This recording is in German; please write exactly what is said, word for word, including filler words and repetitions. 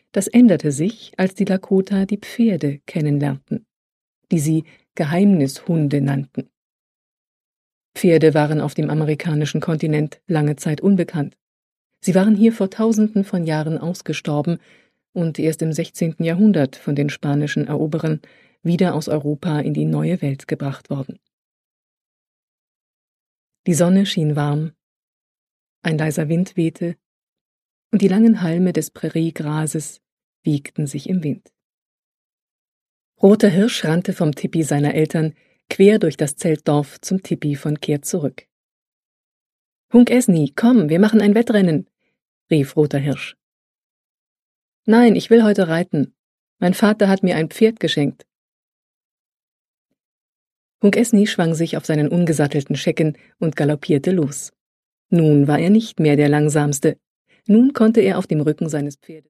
Das änderte sich, als die Lakota die Pferde kennenlernten, die sie Geheimnishunde nannten. Pferde waren auf dem amerikanischen Kontinent lange Zeit unbekannt. Sie waren hier vor Tausenden von Jahren ausgestorben und erst im sechzehnten Jahrhundert von den spanischen Eroberern wieder aus Europa in die neue Welt gebracht worden. Die Sonne schien warm, ein leiser Wind wehte, und die langen Halme des Präriegrases wiegten sich im Wind. Roter Hirsch rannte vom Tipi seiner Eltern quer durch das Zeltdorf zum Tipi von Kehr zurück. »Hunk Esni, komm, wir machen ein Wettrennen«, rief Roter Hirsch. »Nein, ich will heute reiten. Mein Vater hat mir ein Pferd geschenkt.« Hunk Esni schwang sich auf seinen ungesattelten Schecken und galoppierte los. Nun war er nicht mehr der Langsamste. Nun konnte er auf dem Rücken seines Pferdes